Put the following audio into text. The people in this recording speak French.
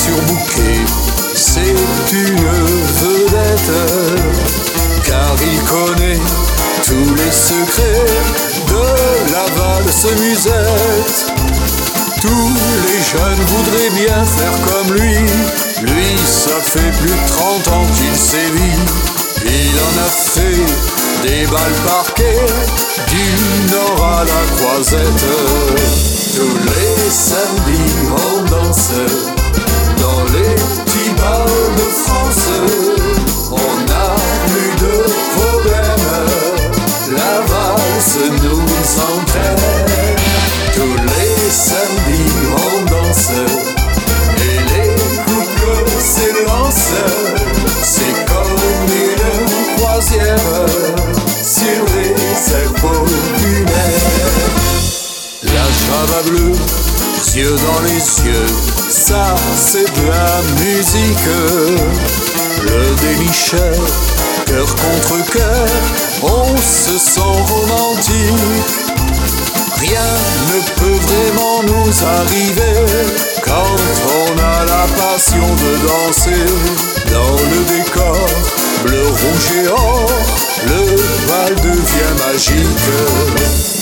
surbooké, c'est une vedette, car il connaît tous les secrets de la valse musette. Tous les jeunes voudraient bien faire comme lui, ça fait plus de 30 ans qu'il sévit. Il en a fait des bals parqués, du nord à la Croisette. Tous les samedis on danse dans les petits bars de France. On n'a plus de problème, la valse nous entraîne. Tous les samedis on danse et les couples s'élancent. C'est comme une croisière sur les airs populaires. La Java bleue, yeux dans les yeux, ça c'est de la musique. Le dénicheur, cœur contre cœur, on se sent romantique. Rien ne peut vraiment nous arriver quand on a la passion de danser. Dans le décor bleu, rouge et or, le bal devient magique.